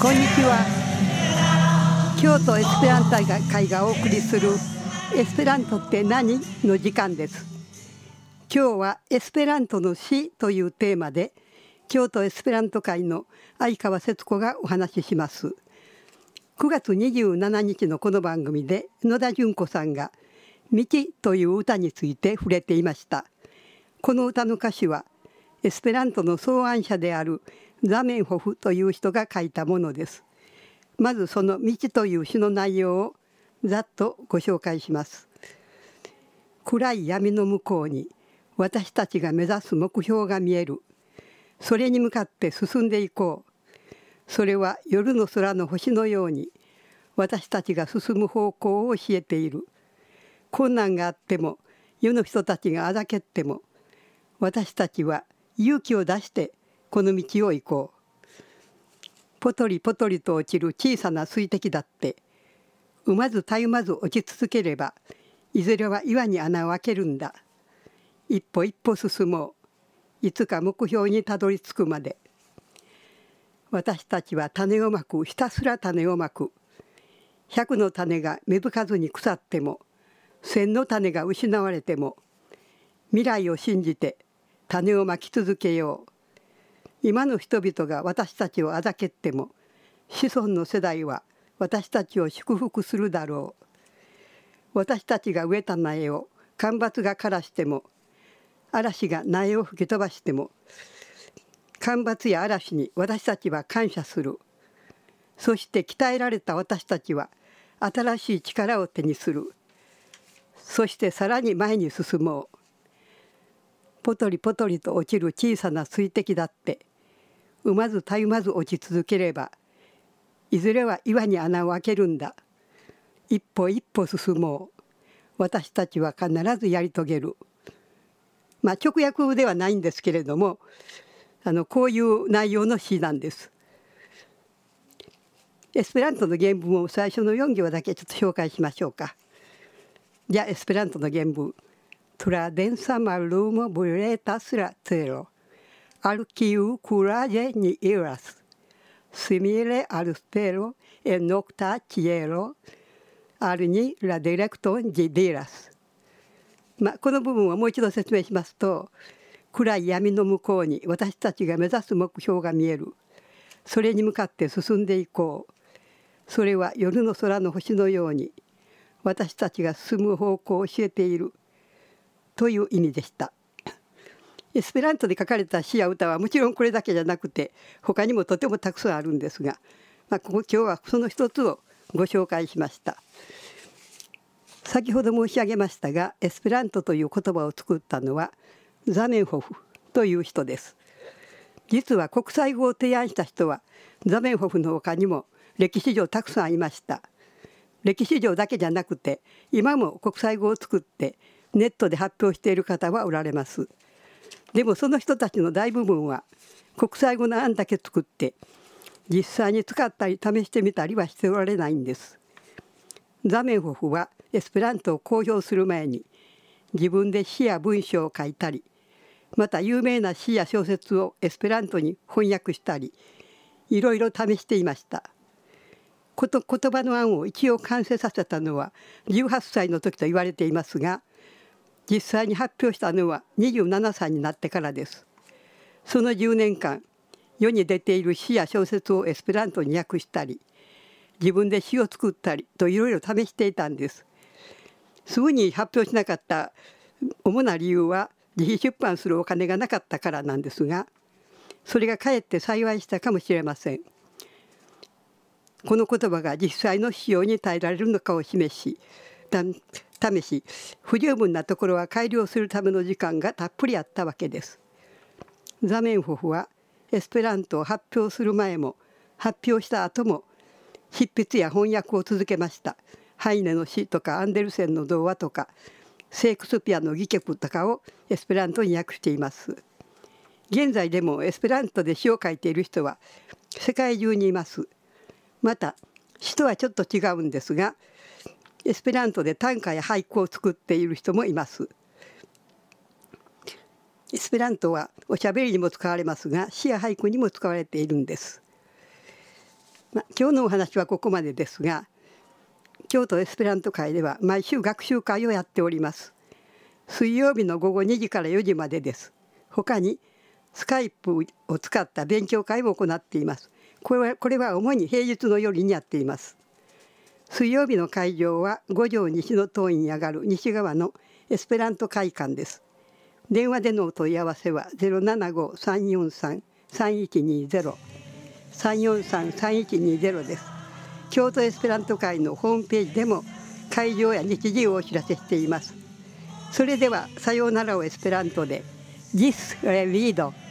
こんにちは。京都エスペラント会がお送りするエスペラントって何の時間です。今日はエスペラントの詩というテーマで京都エスペラント会の相川節子がお話しします。9月27日のこの番組で野田純子さんが道という歌について触れていました。この歌の歌詞はエスペラントの草案者であるザメンホフという人が書いたものです。まずその道という詩の内容をざっとご紹介します。暗い闇の向こうに私たちが目指す目標が見える。それに向かって進んでいこう。それは夜の空の星のように私たちが進む方向を教えている。困難があっても世の人たちがあざけっても私たちは勇気を出してこの道を行こう。ポトリポトリと落ちる小さな水滴だって産まずたゆまず落ち続ければいずれは岩に穴を開けるんだ。一歩一歩進もう。いつか目標にたどり着くまで。私たちは種をまく。ひたすら種をまく。100の種が芽吹かずに腐っても1000の種が失われても未来を信じて種をまき続けよう。今の人々が私たちをあざけっても子孫の世代は私たちを祝福するだろう。私たちが植えた苗を干ばつが枯らしても嵐が苗を吹き飛ばしても干ばつや嵐に私たちは感謝する。そして鍛えられた私たちは新しい力を手にする。そしてさらに前に進もう。ポトリポトリと落ちる小さな水滴だって産まずたゆまず落ち続ければいずれは岩に穴を開けるんだ。一歩一歩進もう。私たちは必ずやり遂げる。直訳ではないんですけれどもこういう内容の詩なんです。エスペラントの原文を最初の4行だけちょっと紹介しましょうか。じゃあエスペラントの原文。Tradensa mallumo buretas latero, al kiu courage ni iras, simile al stelo e nocta cielo, al ni la directon di diras。この部分をもう一度説明しますと、暗い闇の向こうに私たちが目指す目標が見える。それに向かって進んでいこう。それは夜の空の星のように私たちが進む方向を教えている。という意味でした。エスペラントで書かれた詩や歌はもちろんこれだけじゃなくて他にもとてもたくさんあるんですが、今日はその一つをご紹介しました。先ほど申し上げましたがエスペラントという言葉を作ったのはザメンホフという人です。実は国際語を提案した人はザメンホフの他にも歴史上たくさんいました。歴史上だけじゃなくて今も国際語を作ってネットで発表している方はおられます。でもその人たちの大部分は国際語の案だけ作って実際に使ったり試してみたりはしておられないんです。ザメンホフはエスペラントを公表する前に自分で詩や文章を書いたり、また有名な詩や小説をエスペラントに翻訳したり、いろいろ試していました。言葉の案を一応完成させたのは18歳の時と言われていますが、実際に発表したのは27歳になってからです。その10年間、世に出ている詩や小説をエスペラントに訳したり、自分で詩を作ったりといろいろ試していたんです。すぐに発表しなかった主な理由は自費出版するお金がなかったからなんですが、それがかえって幸いしたかもしれません。この言葉が実際の使用に耐えられるのかを示し、試し不十分なところは改良するための時間がたっぷりあったわけです。ザメンホフはエスペラントを発表する前も発表した後も執筆や翻訳を続けました。ハイネの詩とかアンデルセンの童話とかシェイクスピアの戯曲とかをエスペラントに訳しています。現在でもエスペラントで詩を書いている人は世界中にいます。また詩とはちょっと違うんですがエスペラントで短歌や俳句を作っている人もいます。エスペラントはおしゃべりにも使われますが詩や俳句にも使われているんです。 今日のお話はここまでですが、京都エスペラント会では毎週学習会をやっております。水曜日の午後2時から4時までです。他にスカイプを使った勉強会を行っています。これは主に平日の夜にやっています。水曜日の会場は五条西の塔に上がる西側のエスペラント会館です。電話でのお問い合わせは 075-343-3120 343-3120 です。京都エスペラント会のホームページでも会場や日時をお知らせしています。それではさようならをエスペラントで Gis revido